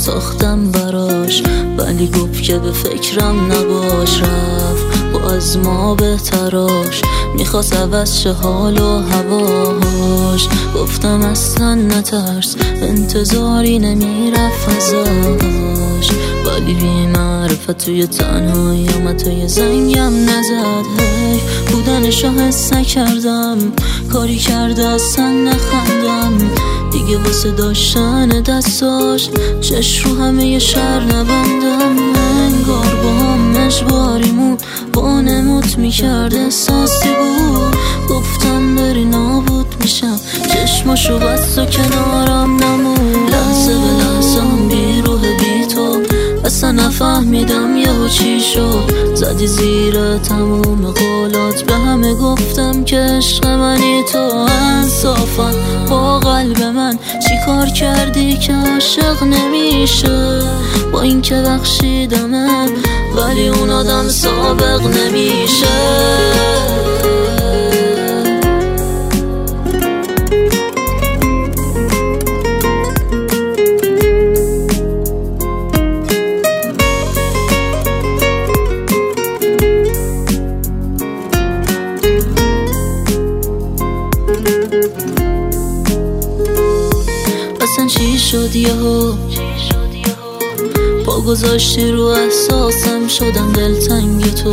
ساختم براش، ولی گفت که به فکرم نباش. رفت با از ما بهتراش، میخواست عوض شه حال و هواش. گفتم اصلا نترس، انتظاری نمیرفت ازش، ولی بی معرفت توی تنهایی توی زنگم نزد. هی بودنشو حس نکردم، کاری کرده اصلا نخندم دیگه واسه داشتن دستاش. چش رو همه شهر نبندم، انگار با هم اجباریمون وانموت میکرد. احساسی بود گفتم بری نابود میشم، چشماشو بست و کنارم نمون. لحظه به لحظه هم بی روح بی تو، اصلا نفهمیدم یهو چی شد. زدی زیر تموم قولات، به همه گفتم که عشق منی تو. انصافا با قلب من چی کار کردی که عاشق نمیشه؟ با این که بخشیدمه ولی اون آدم سابق نمیشه. اصلا چی شد یهو پا گذاشتی رو احساسم، شدم دلتنگ تو.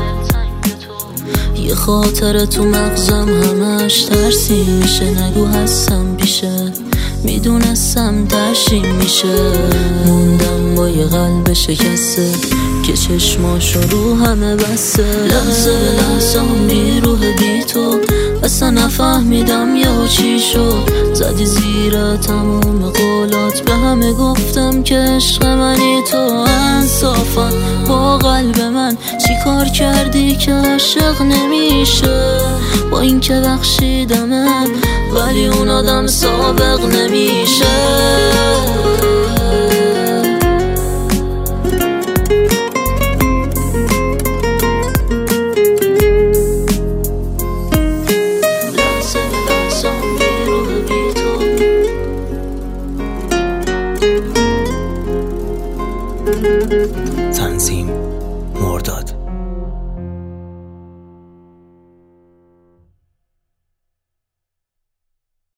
یه خاطره تو مغزم همش ترسی میشه، نگو هستم پیشه، میدونستم ترشیم میشه. موندم با یه قلب شکسته که چشماشو رو همه بسته. لحظه به لحظه هم بی روح بی تو، اصلا نفهمیدم یهو چی شد. زدی زیر تموم قولات، به همه گفتم که عشق منی تو. انصافا با قلب من چی کار کردی که عاشق نمیشه؟ با این که بخشیدمه ولی اون آدم سابق نمیشه.